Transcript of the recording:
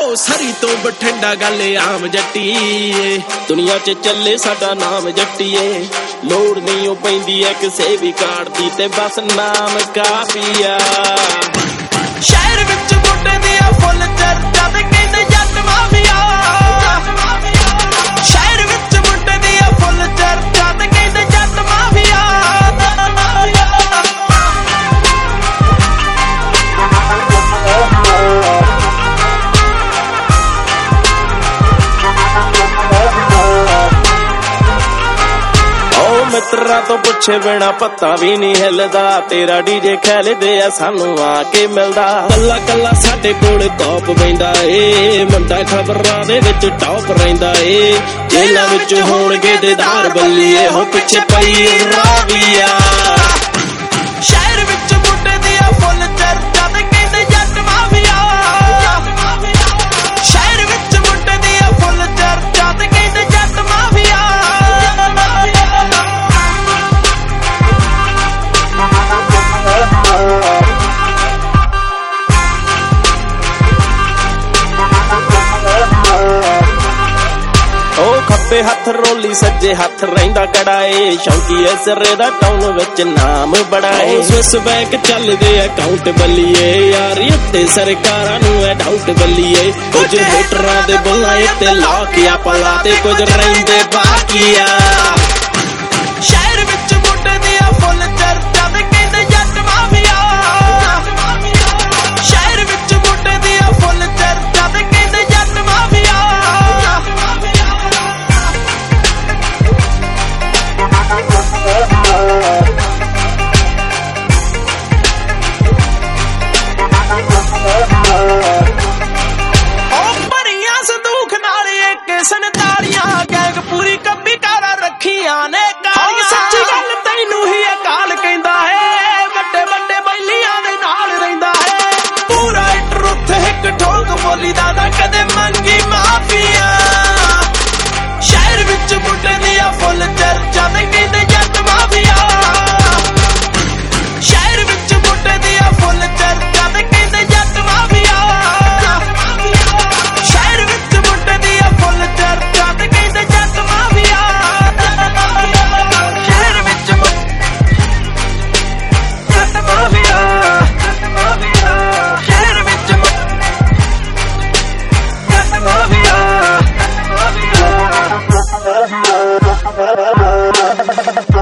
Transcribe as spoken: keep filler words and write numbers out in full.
सरी तो बठिंडा गल आम जट्टीए दुनिया च चले साडा नाम जट्टीए लोड़ नहीं पैंदी है किसे भी कार्ड दी ते बस नाम काफी आ शहर विच मुंडे दी फुल चर्चा ते कहंदे जट माफिया शहर विच मुंडे दी फुल चर्चा ते कहंदे जट माफिया मित्रा तो पुछे बिना पत्ता भी नहीं हिलदा तेरा डीजे खेलदे आ सानू आके मिलदा कल्ला कल्ला साडे कोल टॉप बैंदा ए मुंडा खबरां दे विच टॉप रहिंदा ए जेलां विच होणगे देदार बल्लीए हो पिछे पई राविया शहर विच मुंडे दी फुल चर्चा ते कहंदे जट माफिया शहर विच मुंडे दी फुल चर्चा ते कहंदे जट माफिया खब्बे हथ रोली सज्जे हथ रहिंदा कड़ाए शौकीए सिरे दा टाउन विच नाम बड़ाए स्विस बैंक चलदे अकाउंट बल्लीए यार इत्ते सरकारां नूं ऐ डाउट बल्लीए कुछ वोटरां दे बुलाए ते लाकिया पला ते कुछ रहिंदे बाकिया शहर विच मुंडे दी फुल चर्चा ते कहंदे जट माफिया शहर विच मुंडे दी फुल चर्चा ते कहंदे जट माफिया संतालियां गैंग पूरी कब्बी कारा रखियां ने कालियां सच्ची गल तैनू ही अकाल कहंदा है वड्डे वड्डे बैलियां दे नाल रहिंदा है पूरा ट्रुथ हिक ठोक बोली दा ना कदे मंगी माफिया शहर विच मुंडे दी फुल चर्चा ते कहंदे जट माफिया शहर विच मुंडे दी फुल चर्चा ते कहंदे जट माफिया शहर विच मुंडे दी फुल चर्चा ते कहंदे जट माफिया शहर विच जट माफिया शहर विच जट माफिया